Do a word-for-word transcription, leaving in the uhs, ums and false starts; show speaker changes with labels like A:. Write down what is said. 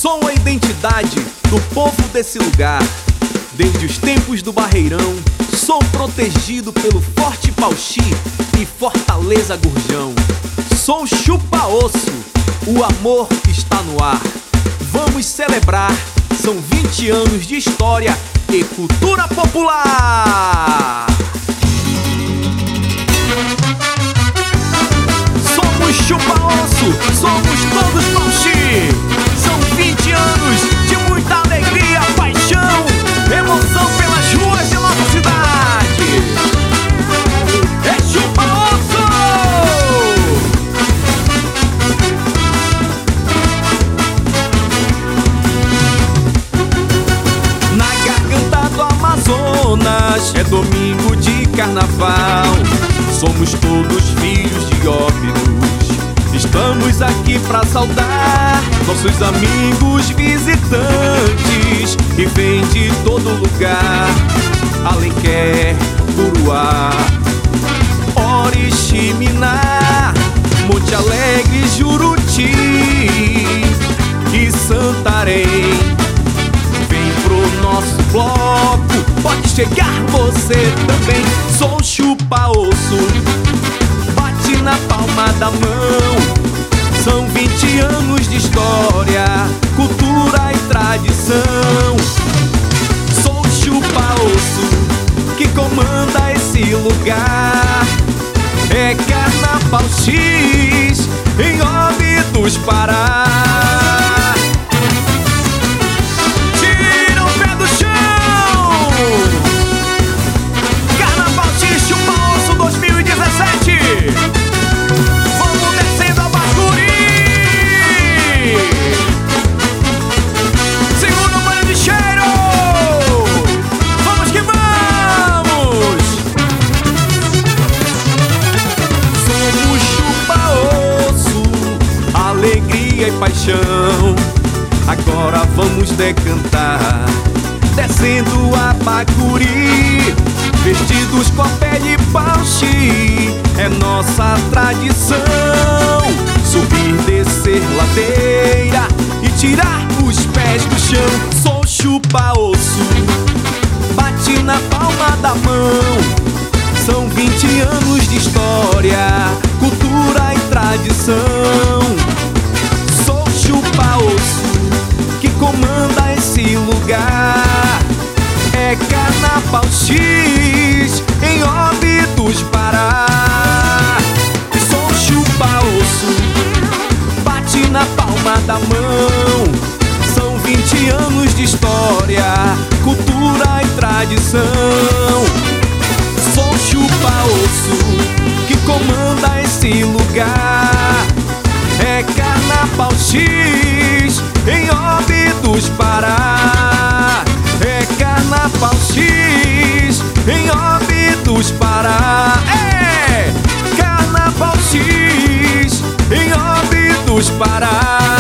A: Sou a identidade do povo desse lugar. Desde os tempos do Barreirão, sou protegido pelo Forte Pauxi e Fortaleza Gurjão. Sou chupa-osso, o amor está no ar. Vamos celebrar, são vinte anos de história e cultura popular. Somos chupa-osso, somos todos Pauxi. São vinte anos de muita alegria, paixão, emoção pelas ruas de nossa cidade. É chupa-osso! Na garganta do Amazonas é domingo de carnaval. Somos todos filhos de Óbidos. Estamos aqui pra saudar nossos amigos visitantes que vêm de todo lugar. Alenquer, Curuá, Oriximiná, Monte Alegre, Juruti e Santarém. Vem pro nosso bloco, pode chegar você também. Sou chupa-osso, bate na palma da mão. São vinte anos de história, cultura e tradição. Sou chupa-osso que comanda esse lugar. É Carnaval X em Óbidos, Pará. Tira o pé do chão! Carnaval X Chupa-osso dois mil e dezessete. Vamos descendo a Bacuri. Segura o banho de cheiro. Vamos que vamos. Somos chupa-osso, alegria e paixão. Agora vamos decantar, descendo a Bacuri, vestidos com a pele Pauxi. É nossa tradição subir, descer ladeira e tirar os pés do chão. Sou chupa-osso, bate na palma da mão. São vinte anos de história, cultura e tradição. Sou chupa-osso que comanda esse lugar. É Carnaval X em Óbidos, Pará. Sou chupa-osso, bate na palma da mão. São vinte anos de história, cultura e tradição. Sou chupa-osso que comanda esse lugar. É Carnaval X em Óbidos, Pará. É Carnaval X em Óbidos, Pará. É Carnaval X em Óbidos, Pará.